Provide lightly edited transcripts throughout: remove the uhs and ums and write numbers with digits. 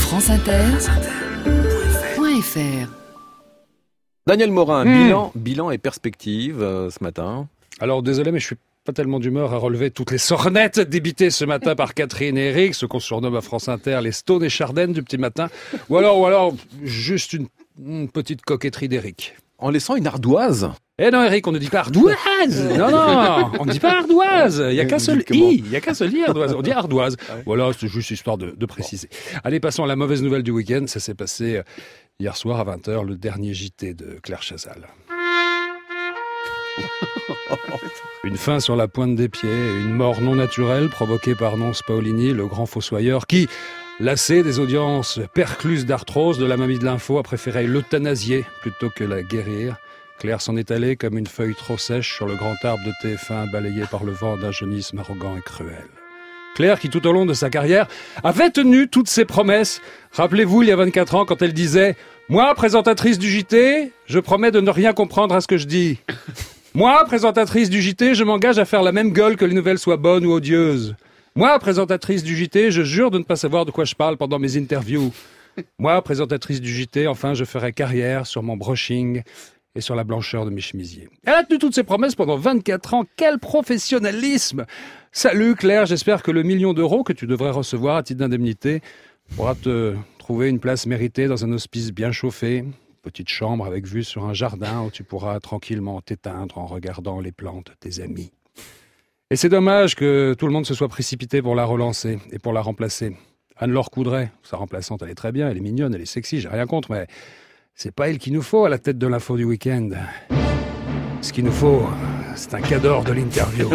franceinter.fr. Daniel Morin, bilan et perspective ce matin. Alors désolé, mais je suis pas tellement d'humeur à relever toutes les sornettes débitées ce matin par Catherine et Eric, ce qu'on surnomme à France Inter les Stone et Chardin du petit matin, ou alors juste une petite coquetterie d'Eric. En laissant une ardoise. Eh non, Eric, on ne dit pas ardoise. Non, on ne dit pas ardoise. Il y a qu'un seul i, ardoise. On dit ardoise. Voilà, c'est juste histoire de préciser. Allez, passons à la mauvaise nouvelle du week-end. Ça s'est passé hier soir à 20h, le dernier JT de Claire Chazal. Une fin sur la pointe des pieds, une mort non naturelle provoquée par Nonce Paolini, le grand fossoyeur, qui, lassé des audiences percluses d'arthrose de la mamie de l'info, a préféré l'euthanasier plutôt que la guérir. Claire s'en est allée comme une feuille trop sèche sur le grand arbre de TF1 balayé par le vent d'un jeunisme arrogant et cruel. Claire qui, tout au long de sa carrière, avait tenu toutes ses promesses. Rappelez-vous, il y a 24 ans, quand elle disait « Moi, présentatrice du JT, je promets de ne rien comprendre à ce que je dis. Moi, présentatrice du JT, je m'engage à faire la même gueule que les nouvelles soient bonnes ou odieuses. Moi, présentatrice du JT, je jure de ne pas savoir de quoi je parle pendant mes interviews. Moi, présentatrice du JT, enfin, je ferai carrière sur mon brushing et sur la blancheur de mes chemisiers. » Elle a tenu toutes ses promesses pendant 24 ans. Quel professionnalisme! Salut Claire, j'espère que le 1 million d'euros que tu devrais recevoir à titre d'indemnité pourra te trouver une place méritée dans un hospice bien chauffé. Petite chambre avec vue sur un jardin où tu pourras tranquillement t'éteindre en regardant les plantes de tes amis. Et c'est dommage que tout le monde se soit précipité pour la relancer et pour la remplacer. Anne-Laure Coudray, sa remplaçante, elle est très bien, elle est mignonne, elle est sexy, j'ai rien contre, mais c'est pas elle qu'il nous faut à la tête de l'info du week-end. Ce qu'il nous faut, c'est un cador de l'interview.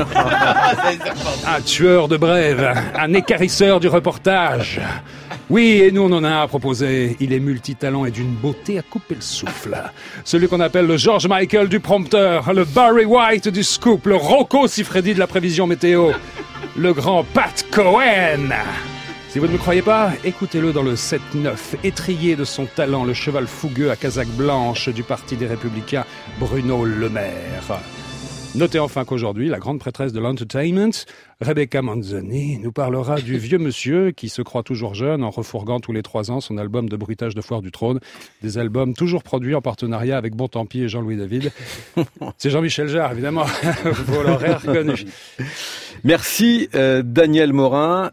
Un tueur de brève, un écarisseur du reportage. Oui, et nous on en a un à proposer. Il est multitalent et d'une beauté à couper le souffle. Celui qu'on appelle le George Michael du prompteur, le Barry White du scoop, le Rocco Siffredi de la prévision météo, le grand Pat Cohen. Si vous ne me croyez pas, écoutez-le dans le 7-9, étrié de son talent, le cheval fougueux à casaque blanche du Parti des Républicains, Bruno Le Maire. Notez enfin qu'aujourd'hui, la grande prêtresse de l'entertainment, Rebecca Manzoni, nous parlera du vieux monsieur qui se croit toujours jeune en refourguant tous les 3 ans son album de bruitage de Foire du Trône. Des albums toujours produits en partenariat avec Bon Tant Pis et Jean-Louis David. C'est Jean-Michel Jarre, évidemment. Vous l'aurez reconnu. Merci Daniel Morin.